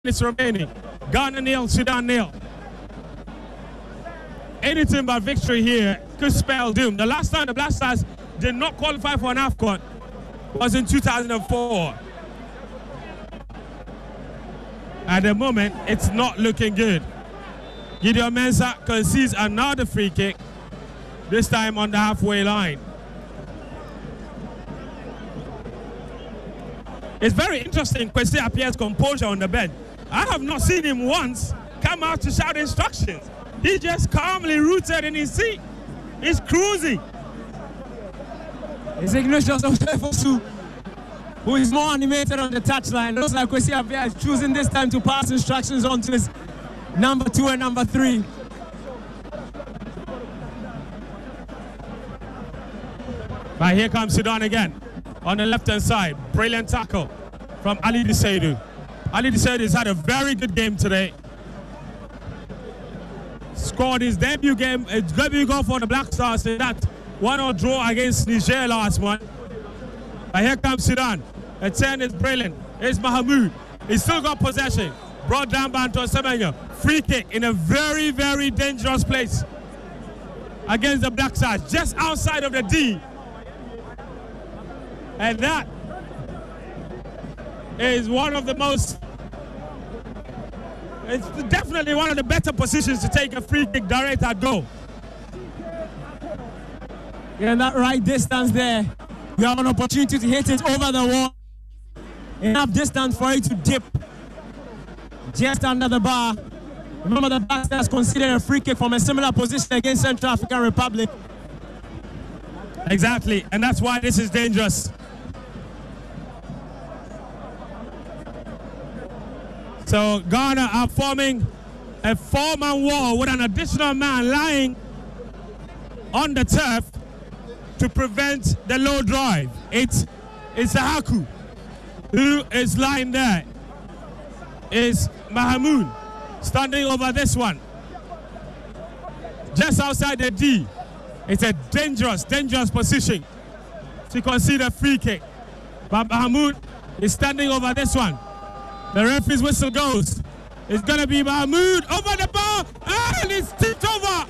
minutes remaining. Ghana nil, Sudan nil. Anything but victory here could spell doom. The last time the Black Stars did not qualify for an AFCON was in 2004. At the moment, it's not looking good. Gideon Mensah concedes another free kick, this time on the halfway line. It's very interesting, Kwesi Appiah's composure on the bench. I have not seen him once come out to shout instructions. He just calmly rooted in his seat. He's cruising. It's Ignatius Osefosu, who is more animated on the touchline. Looks like Kwesi Appiah is choosing this time to pass instructions on to his number 2 and number 3. But here comes Sudan again on the left-hand side. Brilliant tackle from Ali Diseidu. Ali Diseidu has had a very good game today. Scored his debut goal for the Black Stars in that 1-0 draw against Niger last month. But here comes Sudan. The turn is brilliant. Here's Mahamoud. He's still got possession. Brought down by Antoine Semenyo. Free kick in a very, very dangerous place against the Black Stars, just outside of the D. And that is one of the most, it's definitely one of the better positions to take a free kick direct at goal. Yeah, that right distance there. You have an opportunity to hit it over the wall. Enough distance for it to dip just under the bar. Remember, the Black Stars considered a free kick from a similar position against Central African Republic. Exactly, and that's why this is dangerous. So Ghana are forming a 4-man wall with an additional man lying on the turf to prevent the low drive. It's Zahaku who is lying there. Is Mahamoud standing over this one. Just outside the D. It's a dangerous, dangerous position to concede a free kick. But Mahamoud is standing over this one. The referee's whistle goes. It's going to be Mahamoud over the bar, and it's tipped over.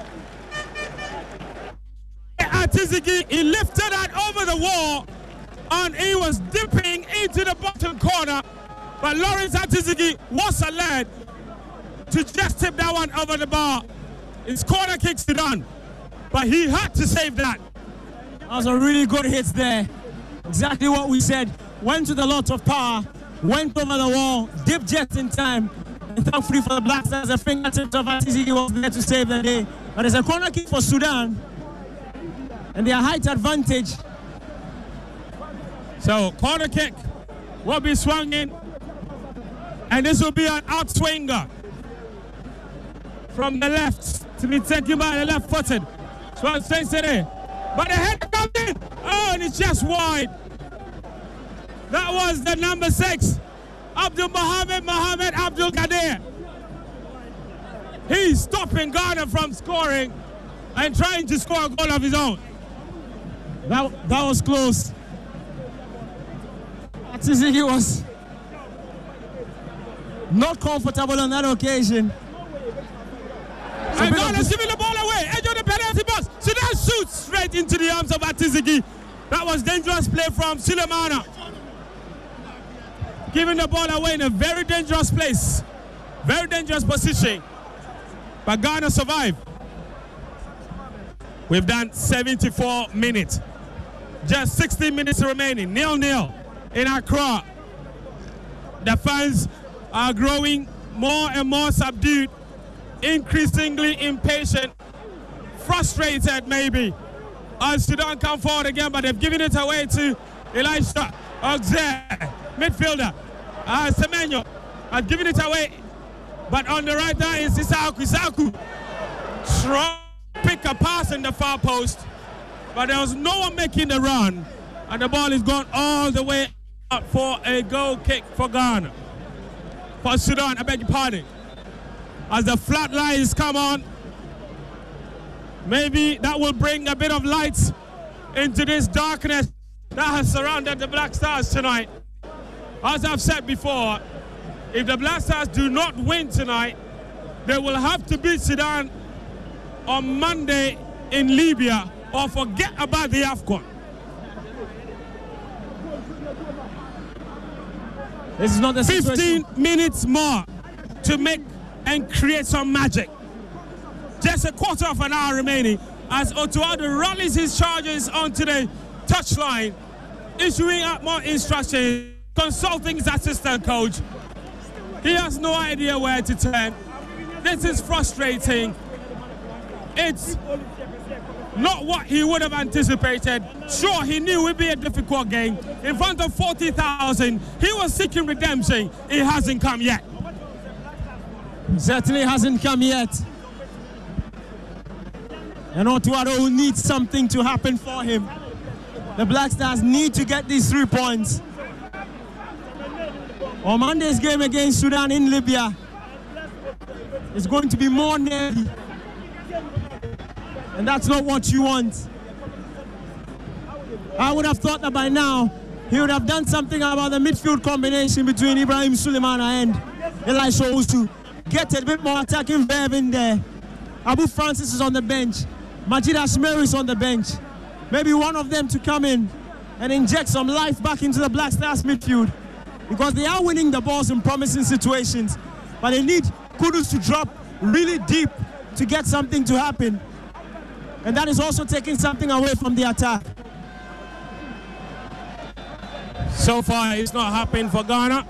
Atizigi, he lifted that over the wall, and he was dipping into the bottom corner. But Lawrence Atizigi was alert to just tip that one over the bar. It's corner kicks to done, but he had to save that. That was a really good hit there. Exactly what we said. Went to the lot of power, went over the wall, dipped just in time, and thankfully for the Black Stars, the fingertips of Atizigi was there to save the day. But it's a corner kick for Sudan, and their height advantage. So corner kick will be swung in, and this will be an outswinger from the left to be taken by the left-footed. Swung straight to there, but the head comes in. Oh, and it's just wide. That was the number 6, Abdul Mohamed Abdul Qadir. He's stopping Ghana from scoring and trying to score a goal of his own. That was close. Atizigi was not comfortable on that occasion. And Ghana's giving the ball away. Edge of the penalty box. Sudan shoots straight into the arms of Atizigi. That was dangerous play from Sulemana. Giving the ball away in a very dangerous place. Very dangerous position. But Ghana survived. We've done 74 minutes. Just 16 minutes remaining. 0-0 in Accra. The fans are growing more and more subdued, increasingly impatient, frustrated maybe. As Sudan come forward again, but they've given it away to Elisha Oxer, midfielder. Semenyo has given it away, but on the right there is Isaku. Try to pick a pass in the far post, but there was no one making the run, and the ball is gone all the way out for a goal kick for Ghana. For Sudan, I beg your pardon. As the flat lines come on, maybe that will bring a bit of light into this darkness that has surrounded the Black Stars tonight. As I've said before, if the Black Stars do not win tonight, they will have to beat Sudan on Monday in Libya or forget about the AFCON. This is not the 15 minutes more to make and create some magic. Just a quarter of an hour remaining as Otuado rallies his charges onto the touchline, issuing out more instructions, consulting his assistant coach. He has no idea where to turn. This is frustrating. It's not what he would have anticipated. Sure, he knew it would be a difficult game. In front of 40,000, he was seeking redemption. It hasn't come yet. Certainly hasn't come yet. And Otuado needs something to happen for him. The Black Stars need to get these 3 points. On Monday's game against Sudan in Libya, it's going to be more nervy. And that's not what you want. I would have thought that by now, he would have done something about the midfield combination between Ibrahim Sulemana and Elisha Owusu. Get a bit more attacking verve in there. Abu Francis is on the bench. Majid Ashmeru is on the bench. Maybe one of them to come in and inject some life back into the Black Stars midfield, because they are winning the balls in promising situations, but they need Kudus to drop really deep to get something to happen. And that is also taking something away from the attack. So far, it's not happening for Ghana.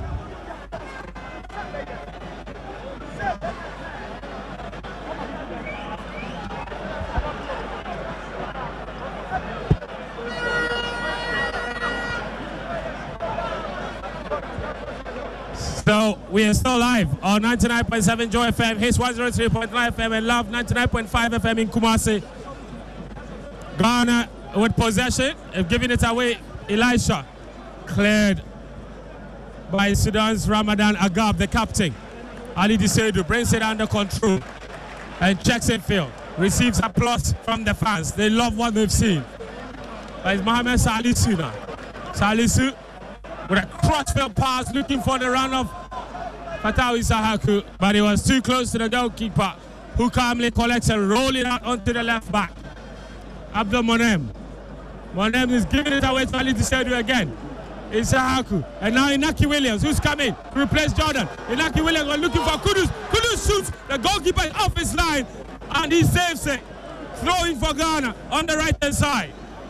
So we are still live on 99.7 Joy FM, Hits 103.9 FM, and Love 99.5 FM in Kumasi. Ghana with possession, giving it away. Elisha cleared by Sudan's Ramadan Agab, the captain. Ali Disedu brings it under control and checks it field. Receives applause from the fans. They love what they've seen. It's Mohamed Salisu now. Salisu with a crossfield pass looking for the run of Fatawi Sahaku, but he was too close to the goalkeeper, who calmly collects and rolls it out onto the left back. Abdul Monem. Monem is giving it away to Ali Disedu again. It's Sahaku. And now Inaki Williams, who's coming to replace Jordan. Inaki Williams was looking for Kudus. Kudus shoots. The goalkeeper is off his line, and he saves it. Throwing for Ghana on the right-hand side.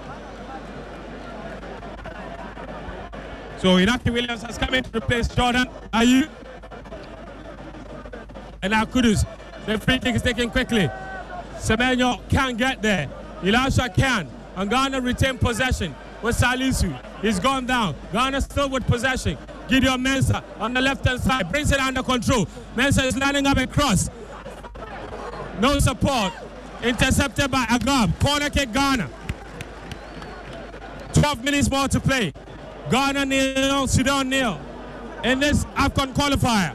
So Inaki Williams has come in to replace Jordan. Ayew. And now Kudus. The free kick is taken quickly. Semenyo can't get there. Elisha can. And Ghana retain possession with Salisu. He's gone down. Ghana still with possession. Gideon Mensah on the left-hand side brings it under control. Mensah is lining up a cross. No support. Intercepted by Agab. Corner kick Ghana. 12 minutes more to play. Ghana 0, Sudan 0 in this AFCON qualifier.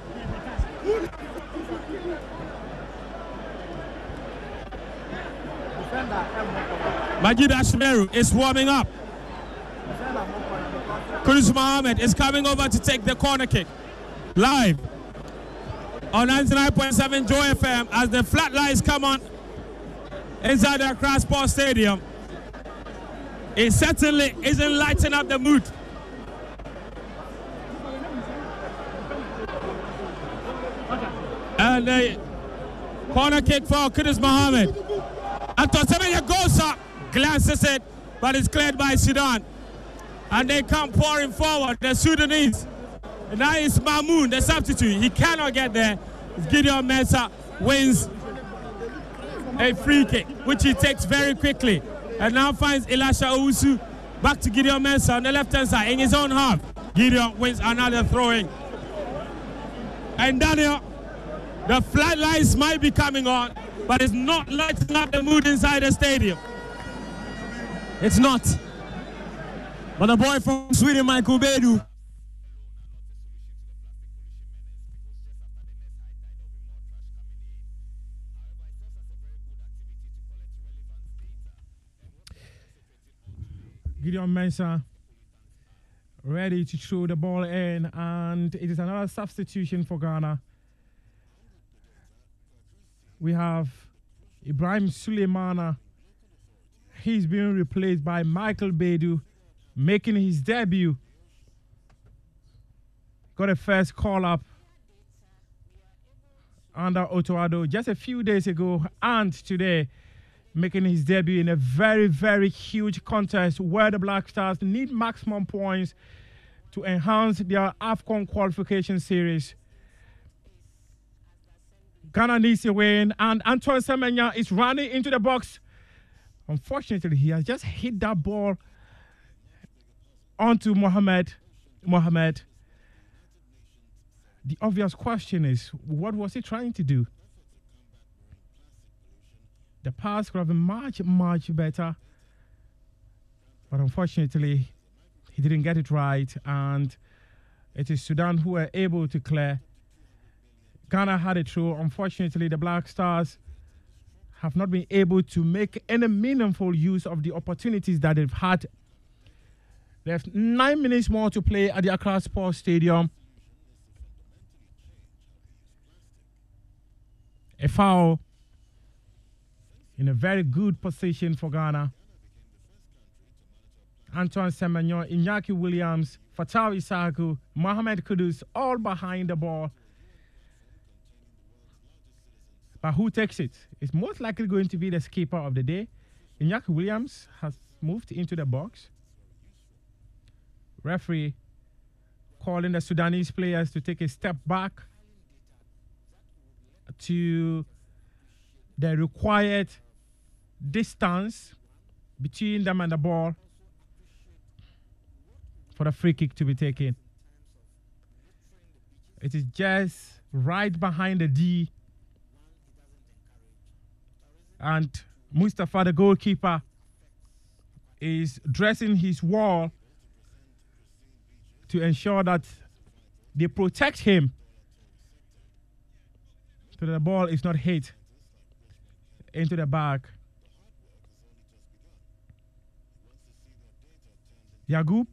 Majid Ashmeru is warming up. Kudus Mohammed is coming over to take the corner kick. Live on 99.7 Joy FM as the flat lights come on inside the Accra Sports Stadium. It certainly isn't lighting up the mood. And the corner kick for Kudus Mohammed. Anton Semenyo goes up, glances it, but it's cleared by Sudan. And they come pouring forward, the Sudanese. And now it's Mamoun, the substitute. He cannot get there. Gideon Mensah wins a free kick, which he takes very quickly. And now finds Elisha Owusu back to Gideon Mensah on the left-hand side in his own half. Gideon wins another throwing. And Daniel, the flat lights might be coming on, but it's not lighting up the mood inside the stadium. It's not. But the boy from Sweden, Michael Bedu, Gideon Mensah ready to throw the ball in, and it is another substitution for Ghana. We have Ibrahim Suleimana. He's being replaced by Michael Bedu, making his debut. Got a first call-up under Otto Addo just a few days ago, and today making his debut in a very, very huge contest where the Black Stars need maximum points to enhance their AFCON qualification series. Ghana needs a win, and Antoine Semenyo is running into the box. Unfortunately, he has just hit that ball onto Mohamed. The obvious question is, what was he trying to do? The pass could have been much, much better. But unfortunately, he didn't get it right. And it is Sudan who were able to clear. Ghana had it through. Unfortunately, the Black Stars have not been able to make any meaningful use of the opportunities that they've had. They have 9 minutes more to play at the Accra Sports Stadium. A foul in a very good position for Ghana. Antoine Semenyo, Iñaki Williams, Fatau Issahaku, Mohamed Kudus, all behind the ball. But who takes it? It's most likely going to be the skipper of the day. Iñaki Williams has moved into the box. Referee calling the Sudanese players to take a step back to the required distance between them and the ball for the free kick to be taken. It is just right behind the D. And Mustafa, the goalkeeper, is dressing his wall to ensure that they protect him so that the ball is not hit into the back. Yagub,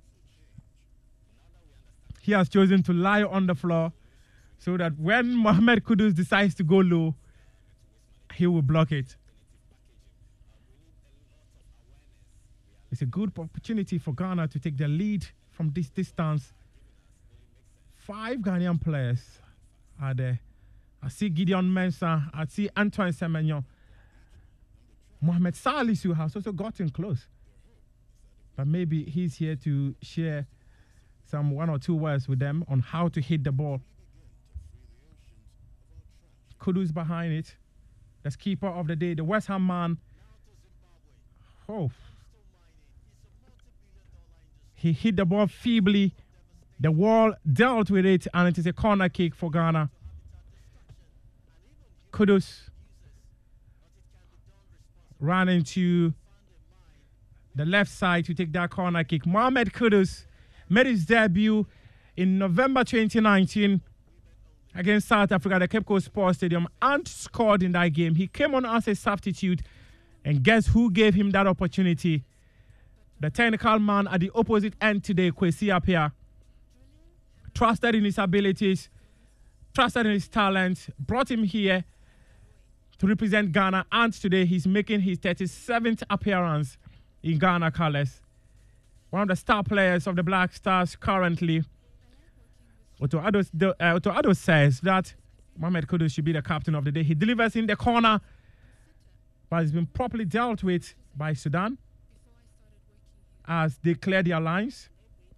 he has chosen to lie on the floor so that when Mohamed Kudus decides to go low, he will block it. It's a good opportunity for Ghana to take the lead from this distance. 5 Ghanaian players are there. I see Gideon Mensah. I see Antoine Semenyo. Mohamed Salisu has also gotten close. But maybe he's here to share some 1 or 2 words with them on how to hit the ball. Kudus behind it. The keeper of the day, the West Ham man. Oh. He hit the ball feebly. The wall dealt with it, and it is a corner kick for Ghana. Kudus ran into the left side to take that corner kick. Mohamed Kudus made his debut in November 2019 against South Africa at the Cape Coast Sports Stadium and scored in that game. He came on as a substitute, and guess who gave him that opportunity? The technical man at the opposite end today, Kwesi Appiah, trusted in his abilities, trusted in his talent, brought him here to represent Ghana, and today he's making his 37th appearance in Ghana colours. One of the star players of the Black Stars currently, Otto Addo says that Mohamed Kudus should be the captain of the day. He delivers in the corner, but he's been properly dealt with by Sudan as they clear their lines.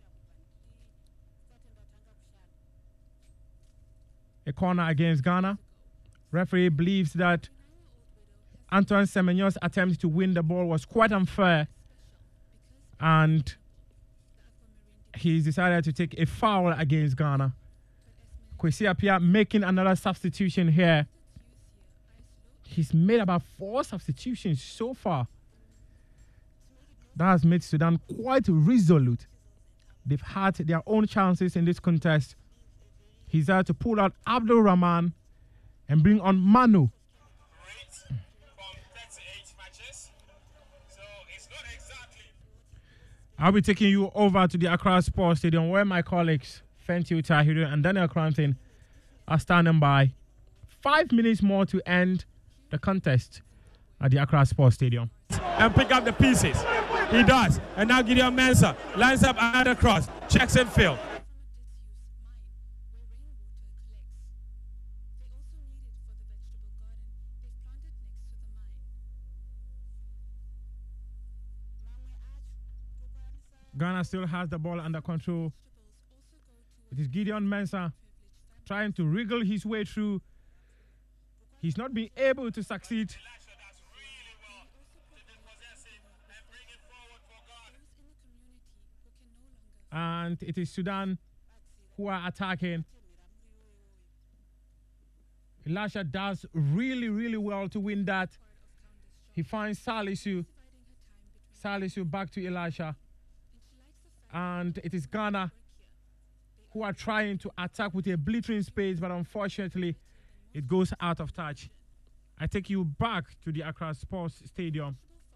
A corner against Ghana. Referee believes that Antoine Semenyo's attempt to win the ball was quite unfair, and he's decided to take a foul against Ghana. Kwesi Appiah making another substitution here. He's made about 4 substitutions so far. That has made Sudan quite resolute. They've had their own chances in this contest. He's had to pull out Abdul Rahman and bring on Manu. I'll be taking you over to the Accra Sports Stadium where my colleagues Fenty Tahiru and Daniel Crampton are standing by. 5 minutes more to end the contest at the Accra Sports Stadium. And pick up the pieces. He does. And now Gideon Mensah lines up another cross. Checks and field. Ghana still has the ball under control. It is Gideon Mensah trying to wriggle his way through. He's not been able to succeed. And it is Sudan who are attacking. Elisha does really well to win that. He finds Salisu. Salisu back to Elisha. And it is Ghana who are trying to attack with a blistering pace, but unfortunately, it goes out of touch. I take you back to the Accra Sports Stadium.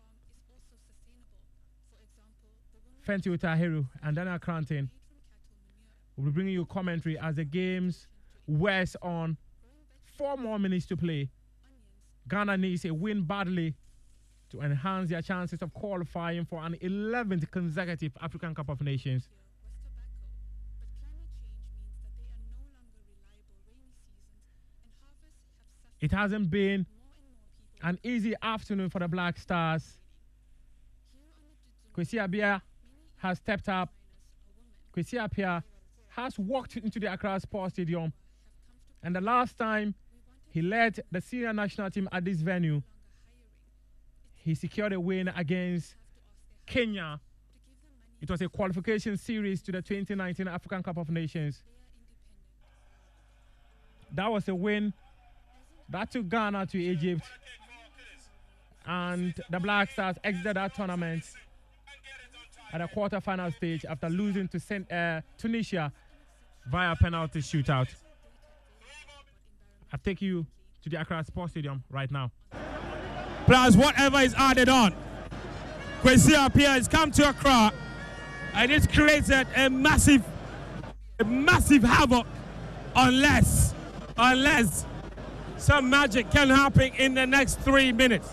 Fenty Tahiru and Daniel Crampton will be bringing you commentary as the games wears on. 4 more minutes to play. Ghana needs a win badly to enhance their chances of qualifying for an 11th consecutive African Cup of Nations. It hasn't been an easy afternoon for the Black Stars. Kwesi Appiah has stepped up. Kwesi Appiah has walked into the Accra Sports Stadium. And the last time he led the senior national team at this venue, he secured a win against Kenya. It was a qualification series to the 2019 African Cup of Nations. That was a win that took Ghana to Egypt. And the Black Stars exited that tournament at a quarter-final stage after losing to Tunisia via penalty shootout. I take you to the Accra Sports Stadium right now. Plus whatever is added on. Kwesi Appiah has come to Accra and it's created a massive havoc unless some magic can happen in the next 3 minutes.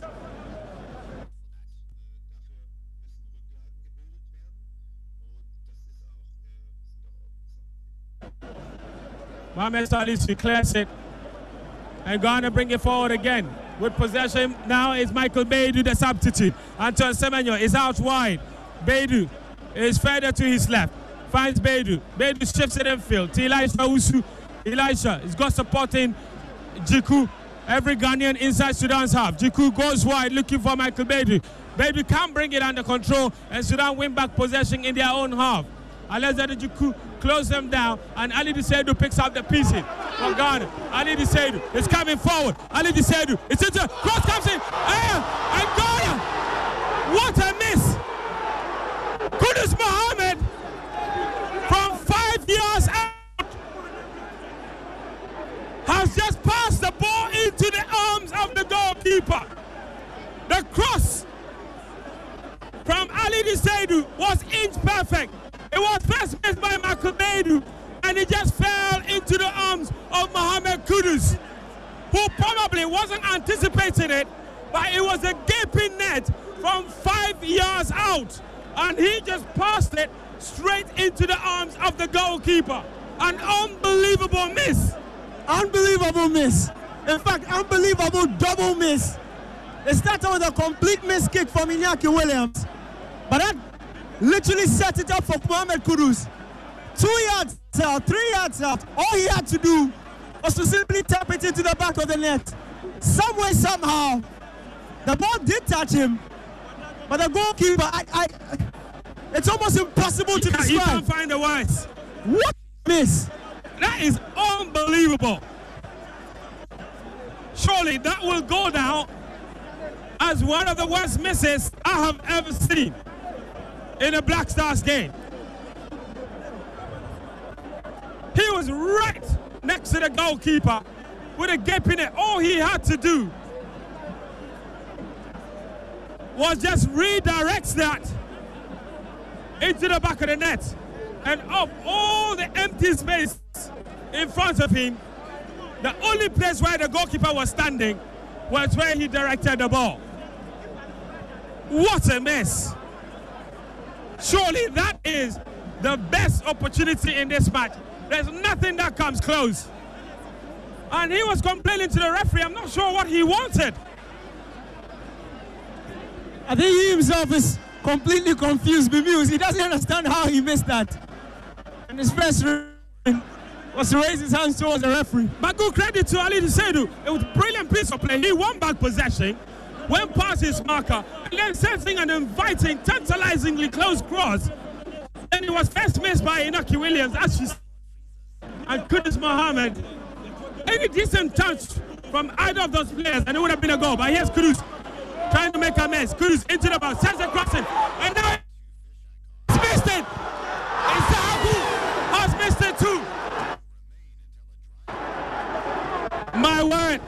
Mohamed Salisu clears it and Ghana bring it forward again. With possession now is Michael Beidou, the substitute. Antoine Semenyo is out wide. Beidou is further to his left. Finds Beidou. Beidou shifts it in field to Elisha Usu. Elisha has got supporting Jiku. Every Ghanaian inside Sudan's half. Jiku goes wide looking for Michael Beidou. Beidou can't bring it under control and Sudan win back possession in their own half. Alexander Jiku close them down and Ali Diseidu picks up the pieces from Ghana. Ali Diseidu is coming forward. Ali Diseidu is into cross comes in and Ghana. What a miss! Kudus Mohammed from 5 yards out has just passed the ball into the arms of the goalkeeper. The cross from Ali Diseidu was inch perfect. It was first missed by Michael Beidou, and it just fell into the arms of Mohamed Kudus, who probably wasn't anticipating it, but it was a gaping net from 5 yards out, and he just passed it straight into the arms of the goalkeeper. An unbelievable miss. Unbelievable miss. In fact, unbelievable double miss. It started with a complete miss kick from Iñaki Williams, but that literally set it up for Mohamed Kudus. 2 yards out, 3 yards out. All he had to do was to simply tap it into the back of the net. Some way, somehow, the ball did touch him, but the goalkeeper, it's almost impossible to describe. You can't find the words. What miss? That is unbelievable. Surely that will go down as one of the worst misses I have ever seen in a Black Stars game. He was right next to the goalkeeper with a gap in it. All he had to do was just redirect that into the back of the net. And of all the empty space in front of him, the only place where the goalkeeper was standing was where he directed the ball. What a mess. Surely that is the best opportunity in this match. There's nothing that comes close. And he was complaining to the referee. I'm not sure what he wanted. I think he himself is completely confused, bemused. He doesn't understand how he missed that. And his first was to raise his hands towards the referee. But good credit to Ali Seidu. It was a brilliant piece of play. He won back possession, went past his marker, and then sensing an inviting, tantalizingly close cross. Then it was first missed by Inaki Williams, and Kudus Mohammed. Any decent touch from either of those players, and it would have been a goal. But here's Kudus trying to make a mess. Kudus into the box, sends a crossing, and now he's missed it. Isaaku has missed it too. My word.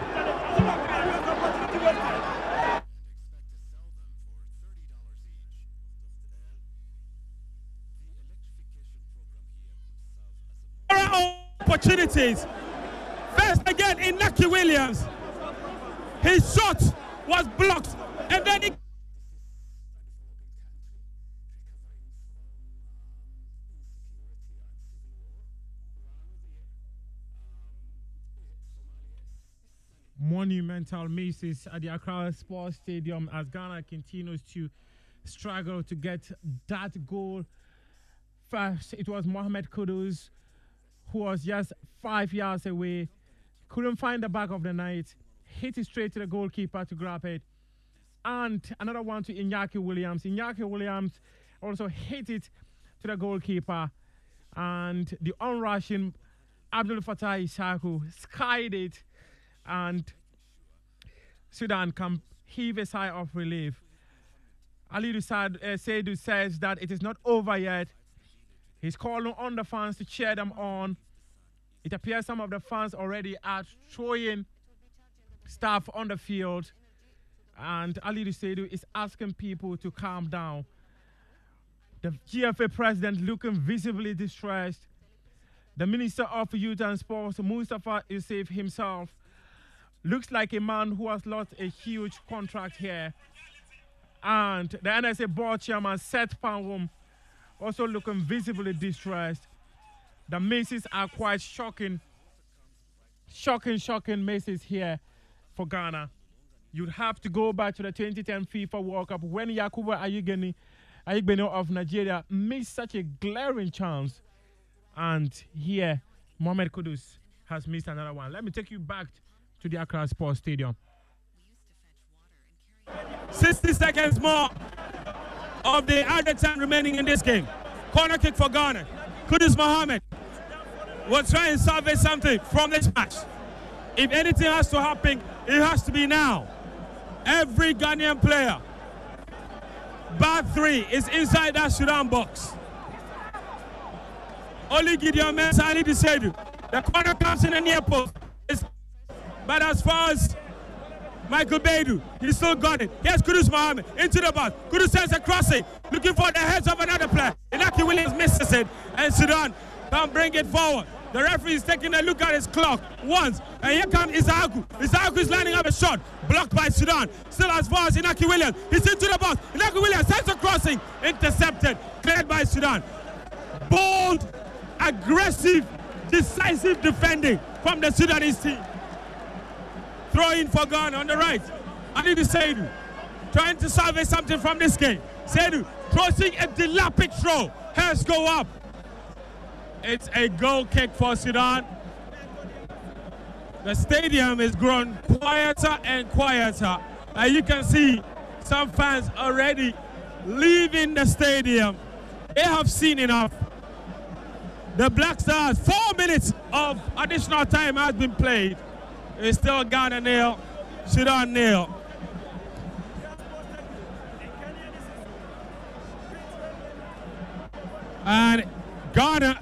Opportunities. First again in Inaki Williams. His shot was blocked, and then he monumental misses at the Accra Sports Stadium as Ghana continues to struggle to get that goal. First, it was Mohamed Kudus, who was just 5 yards away, couldn't find the back of the net, hit it straight to the goalkeeper to grab it. And another one to Iñaki Williams. Iñaki Williams also hit it to the goalkeeper. And the onrushing Abdul Fattah Issahaku skied it. And Sudan can heave a sigh of relief. Ali Seidu says that it is not over yet. He's calling on the fans to cheer them on. It appears some of the fans already are throwing stuff on the field. And Ali Seidu is asking people to calm down. The GFA president looking visibly distressed. The Minister of Youth and Sports, Mustafa Yusuf himself, looks like a man who has lost a huge contract here. And the NSA board chairman, Seth Panwum, also looking visibly distressed. The misses are quite shocking. Shocking misses here for Ghana. You'd have to go back to the 2010 FIFA World Cup when Yakubu Ayigbeni of Nigeria missed such a glaring chance. And here, Mohamed Kudus has missed another one. Let me take you back to the Accra Sports Stadium. 60 seconds more of the added time remaining in this game. Corner kick for Ghana. Kudus Mohammed will try and salvage something from this match. If anything has to happen, it has to be now. Every Ghanaian player, bar 3, is inside that Sudan box. Only Gideon Mensah and Ali Seidu. The corner comes in the near post. But as far as Michael Beidou, he still got it. Here's Kudus Mohammed into the box. Kudus sends a crossing, looking for the heads of another player. Inaki Williams misses it, and Sudan can bring it forward. The referee is taking a look at his clock once, and here comes Issahaku. Issahaku is lining up a shot, blocked by Sudan. Still as far as Inaki Williams. He's into the box. Inaki Williams sends a crossing, intercepted, cleared by Sudan. Bold, aggressive, decisive defending from the Sudanese team. Throwing for Ghana on the right. Ali Seidu trying to salvage something from this game. Seidu crossing a dilapid throw. Hands go up. It's a goal kick for Sudan. The stadium is grown quieter and quieter. And you can see some fans already leaving the stadium. They have seen enough. The Black Stars, 4 minutes of additional time has been played. It's still Ghana nil, Sudan nil. And Ghana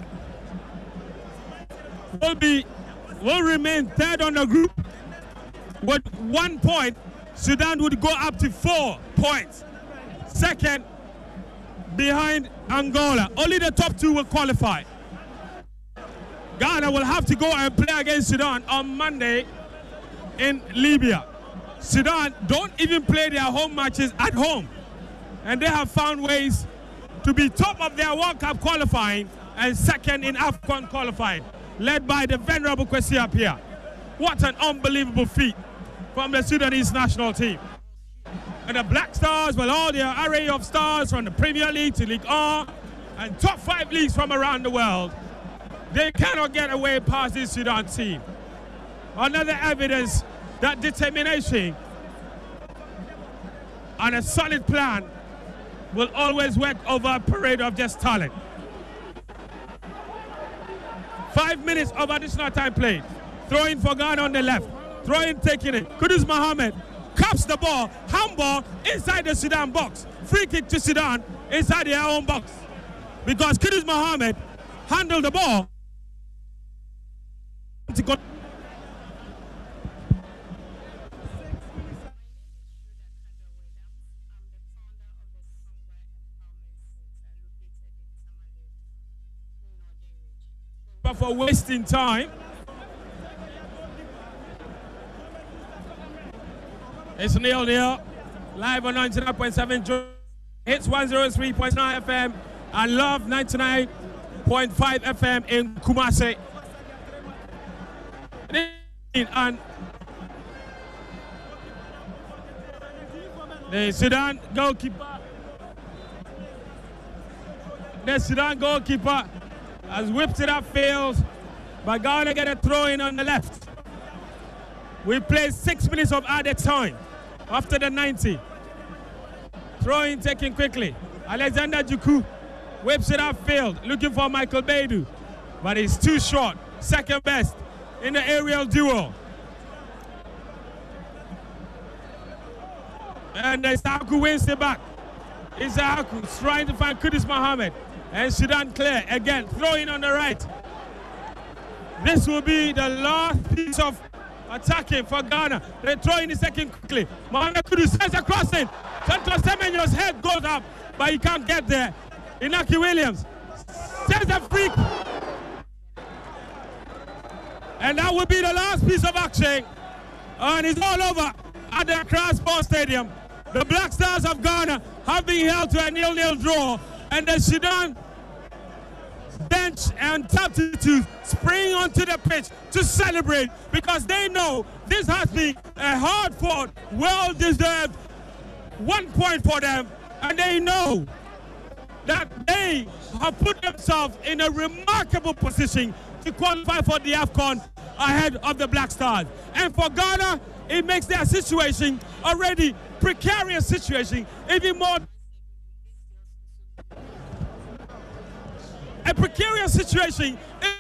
will remain third on the group with 1 point. Sudan would go up to 4 points. Second, behind Angola. Only the top 2 will qualify. Ghana will have to go and play against Sudan on Monday in Libya. Sudan don't even play their home matches at home. And they have found ways to be top of their World Cup qualifying and second in AFCON qualifying, led by the venerable Kwesi Appiah. What an unbelievable feat from the Sudanese national team. And the Black Stars, well, all their array of stars from the Premier League to League R and top 5 leagues from around the world, they cannot get away past this Sudan team. Another evidence that determination and a solid plan will always work over a parade of just talent. 5 minutes of additional time played. Throwing for Ghana on the left. Throwing, taking it. Kudus Mohammed caps the ball. Handball inside the Sudan box. Free kick to Sudan inside their own box. Because Kudus Mohammed handled the ball. But for wasting time, it's 0-0. Live on 99.7 Hits 103.9 FM and Love 99.5 FM in Kumasi. And the Sudan goalkeeper has whipped it up, fails, but Ghana get a throw in on the left. We play 6 minutes of added time after the 90. Throw in taken quickly. Alexander Juku whips it up, failed, looking for Michael Beidou, but he's too short. Second best in the aerial duel. And Isaku wins it back. Isaku trying to find Kudus Mohammed. And Sudan clear again, throwing on the right. This will be the last piece of attacking for Ghana. They throw in the second quickly. Mohamed Kudus sends a crossing. Santos Semenyo's head goes up, but he can't get there. Inaki Williams sends a freak. And that will be the last piece of action. And it's all over at the Accra Sports Stadium. The Black Stars of Ghana have been held to a 0-0 draw. And the Sudan bench and altitude spring onto the pitch to celebrate because they know this has been a hard-fought, well-deserved 1 point for them, and they know that they have put themselves in a remarkable position to qualify for the AFCON ahead of the Black Stars. And for Ghana, it makes their situation already precarious situation even more. A precarious situation.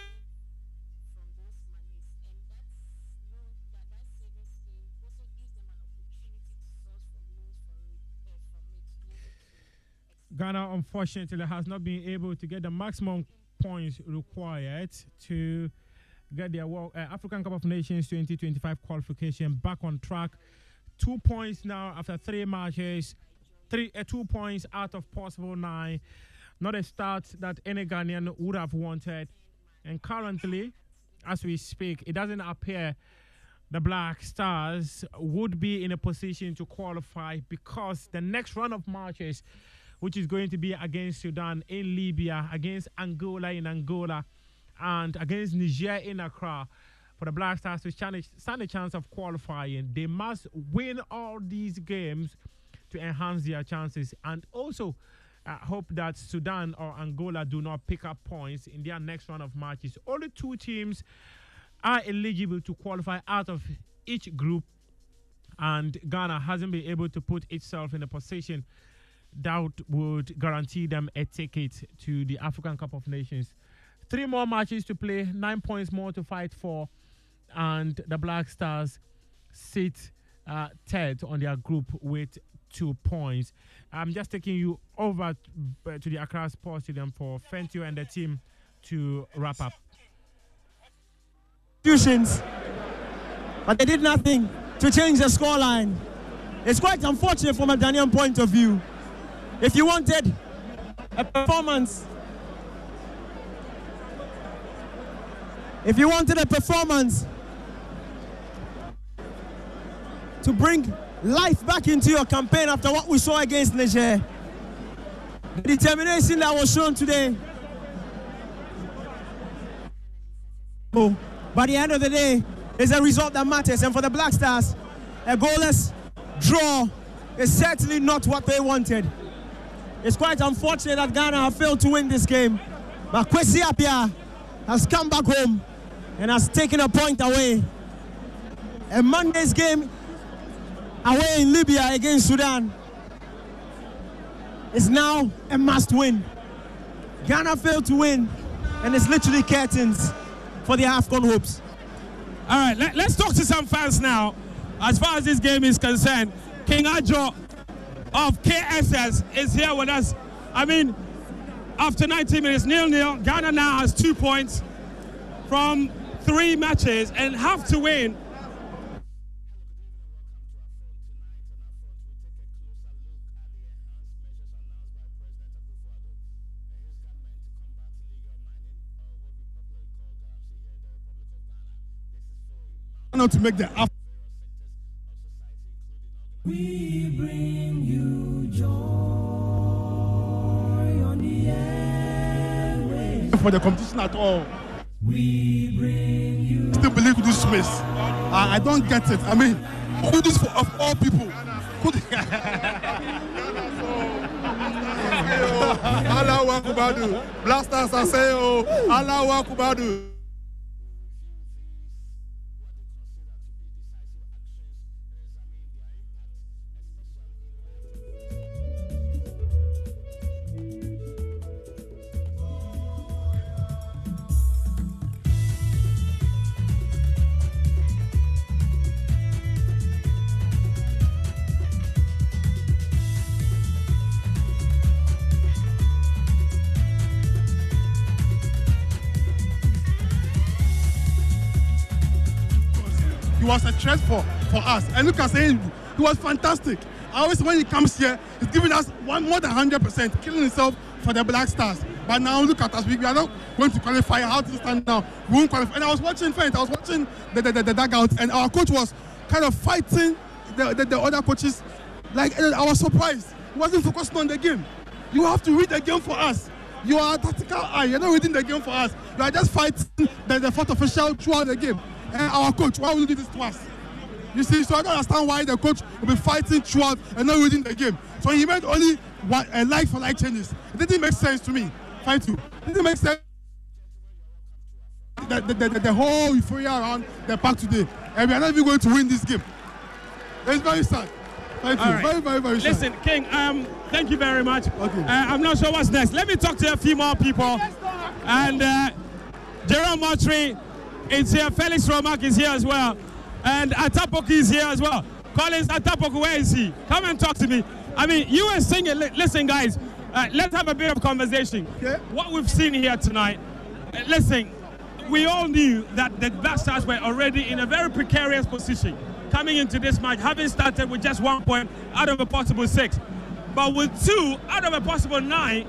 Ghana, unfortunately, has not been able to get the maximum points required to get their African Cup of Nations 2025 qualification back on track. 2 points now after 3 matches, 2 points out of possible 9. Not a start that any Ghanaian would have wanted. And currently, as we speak, it doesn't appear the Black Stars would be in a position to qualify because the next round of matches, which is going to be against Sudan in Libya, against Angola in Angola, and against Niger in Accra, for the Black Stars to stand a chance of qualifying, they must win all these games to enhance their chances. And also, hope that Sudan or Angola do not pick up points in their next round of matches. Only 2 teams are eligible to qualify out of each group, and Ghana hasn't been able to put itself in a position that would guarantee them a ticket to the African Cup of Nations. 3 more matches to play, 9 points more to fight for, and the Black Stars sit third on their group with 2 points. I'm just taking you over to the Accra Sports Stadium for Fentio and the team to wrap up. But they did nothing to change the scoreline. It's quite unfortunate from a Ghanaian point of view. If you wanted a performance, if you wanted a performance to bring life back into your campaign after what we saw against Niger, the determination that was shown today, by the end of the day, is a result that matters. And for the Black Stars, a goalless draw is certainly not what they wanted. It's quite unfortunate that Ghana have failed to win this game, but Kwesi Appiah has come back home and has taken a point away. And Monday's game away in Libya against Sudan is now a must-win. Ghana failed to win, and it's literally curtains for the AFCON hopes. All right, let's talk to some fans now. As far as this game is concerned, King Adjo of KSS is here with us. I mean, after 90 minutes, 0-0, Ghana now has 2 points from 3 matches and have to win. To make the we bring you joy on the airwaves. For the competition at all. We bring you. Still believe in this Smith. I don't get it. I mean, who this for of all people? Allahu Akbar. Blasters Aseo. Allahu Akbar. He was a threat for us. And look at him, he was fantastic. I always, when he comes here, he's giving us more than 100%, killing himself for the Black Stars. But now look at us, we are not going to qualify. How to stand now? We won't qualify. And I was watching the dugout, and our coach was kind of fighting the other coaches. Like, I was surprised. He wasn't focusing on the game. You have to read the game for us. You are a tactical eye. You're not reading the game for us. You are just fighting the fourth official throughout the game. And our coach, why would you do this to us? You see, so I don't understand why the coach will be fighting throughout and not reading the game. So he made only like-for-like changes. It didn't make sense to me. Fight you. It didn't make sense. The whole euphoria around the park today. And we are not even going to win this game. It's very sad. Thank you. Right. Very, very, very sad. Listen, King, thank you very much. Okay. I'm not sure what's next. Let me talk to a few more people. And Jerome Motri is here. Felix Romak is here as well. And Atapoku is here as well. Collins Atapoku, where is he? Come and talk to me. I mean, you were singing. Listen, guys, let's have a bit of conversation. Okay. What we've seen here tonight, listen, we all knew that the Black Stars were already in a very precarious position coming into this match, having started with just 1 point out of a possible 6. But with 2 out of a possible 9,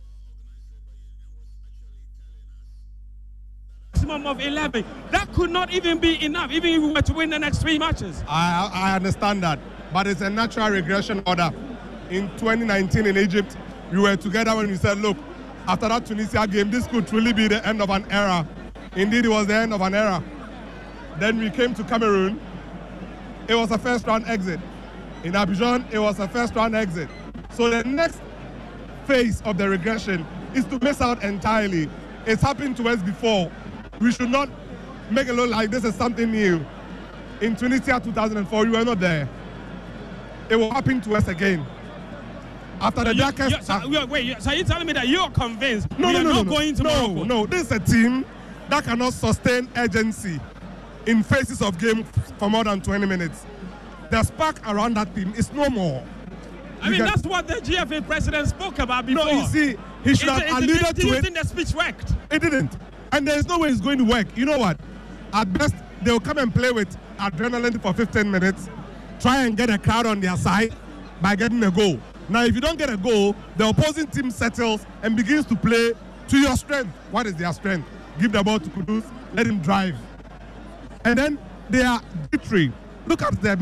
maximum of 11, that could not even be enough, even if we were to win the next 3 matches. I understand that, but it's a natural regression order. In 2019 in Egypt, we were together when we said, look, after that Tunisia game, this could truly be the end of an era. Indeed, it was the end of an era. Then we came to Cameroon. It was a first-round exit. In Abidjan, it was a first-round exit. So the next phase of the regression is to miss out entirely. It's happened to us before. We should not make it look like this is something new. In Tunisia 2004, we were not there. It will happen to us again. After the darkest... So are you telling me that you're convinced we are not going to Morocco? No, this is a team that cannot sustain urgency in phases of game for more than 20 minutes. The spark around that team is no more. I mean, that's what the GFA president spoke about before. No, you see, he should have alluded to it. Do you think the speech worked? It didn't. And there's no way it's going to work. You know what? At best, they'll come and play with adrenaline for 15 minutes, try and get a crowd on their side by getting a goal. Now, if you don't get a goal, the opposing team settles and begins to play to your strength. What is their strength? Give the ball to Kudus, let him drive. And then they are jittery. Look at them.